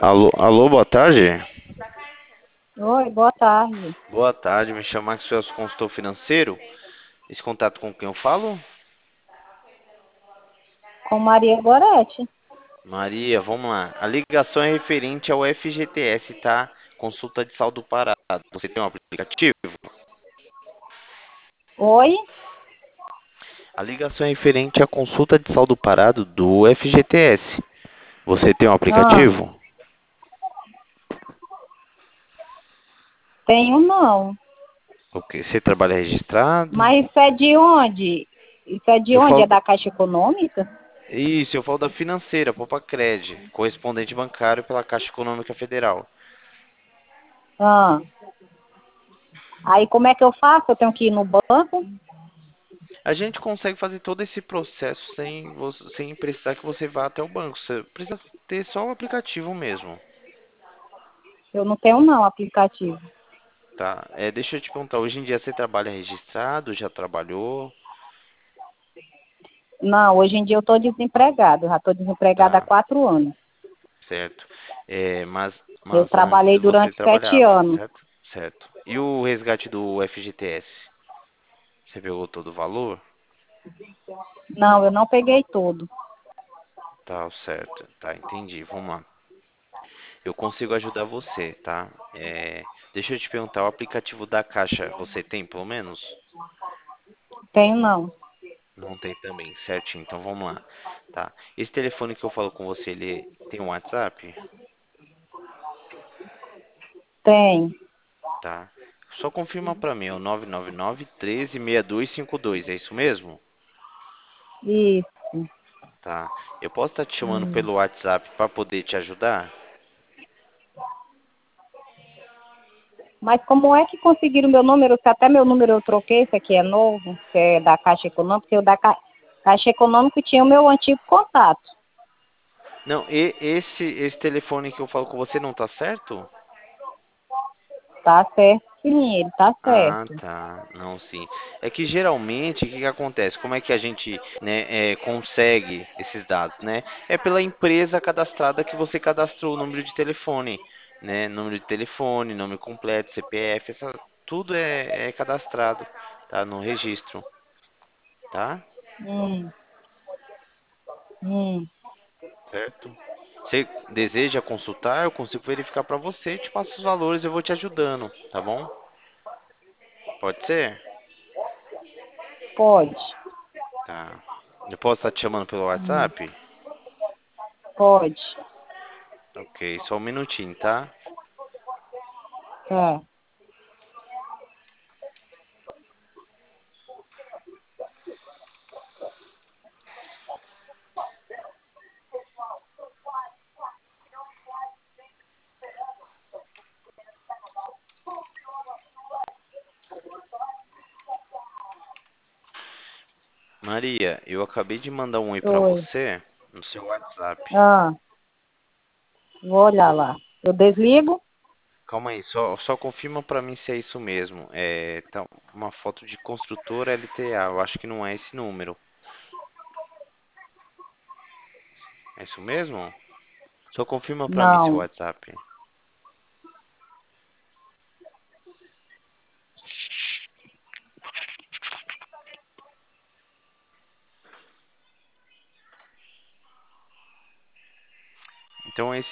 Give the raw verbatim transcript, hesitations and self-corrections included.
Alô, alô, boa tarde. Oi, boa tarde. Boa tarde, me chamo Maxwell, sou consultor financeiro. Esse contato com quem eu falo? Com Maria Gorete. Maria, vamos lá. A ligação é referente ao F G T S, tá? Consulta de saldo parado. Você tem um aplicativo? Oi? A ligação é referente à consulta de saldo parado do F G T S. Você tem um Ah, aplicativo? tenho não. Ok. Você trabalha registrado? Mas isso é de onde? Isso é de Eu onde? falo É da Caixa Econômica? Isso, eu falo da financeira, Popacred, correspondente bancário pela Caixa Econômica Federal. Ah. Aí como é que eu faço? Eu tenho que ir no banco? A gente consegue fazer todo esse processo sem, vo- sem precisar que você vá até o banco. Você precisa ter só o aplicativo mesmo, Eu não tenho não aplicativo. tá? É, deixa eu te perguntar, hoje em dia você trabalha registrado, já trabalhou, Não, hoje em dia eu estou desempregada. Eu já estou desempregada há tá? quatro anos. Certo. É, mas, Eu mas antes trabalhei você durante sete trabalhava, anos. certo? Certo. E o resgate do F G T S? Você pegou todo o valor? Não, eu não peguei tudo. Tá, certo. Tá, entendi. Vamos lá. Eu consigo ajudar você, tá? É, deixa eu te perguntar, o aplicativo da Caixa, você tem pelo menos? Tenho não. Não tem também, certinho. Então vamos lá, tá? Esse telefone que eu falo com você, ele tem um WhatsApp, Tem. tá? Só confirma pra mim, é o nove nove nove, um três, seis dois cinco dois, é isso mesmo? Isso. Tá. Eu posso estar te chamando Hum. pelo WhatsApp pra poder te ajudar? Mas como é que conseguiram meu número? Se até meu número eu troquei, esse aqui é novo, que é da Caixa Econômica, porque o da Ca... Caixa Econômica tinha o meu antigo contato. Não, e esse esse telefone que eu falo com você não tá certo? Tá certo, sim, ele tá Ah, certo. tá. Não, sim. É que geralmente o que que acontece? Como é que a gente, né, é, consegue esses dados, né? É pela empresa cadastrada que você cadastrou o número de telefone, né? Número de telefone, nome completo, C P F, essa, tudo é, é cadastrado, tá? No registro, tá? Hum, hum. Certo? Você deseja consultar? Eu consigo verificar para você, te passo os valores, eu vou te ajudando, tá bom? Pode ser? Pode, Tá. Eu posso estar te chamando pelo hum, WhatsApp? pode. Ok, só um minutinho, tá? Tá. Maria, eu acabei de mandar um oi pra Oi. você no seu WhatsApp. Ah, vou olhar lá. Eu desligo? Calma aí, só, só confirma pra mim se é isso mesmo. É, tá uma foto de construtora L T A. Eu acho que não é esse número. É isso mesmo? Só confirma pra mim seu Não. WhatsApp. Então esse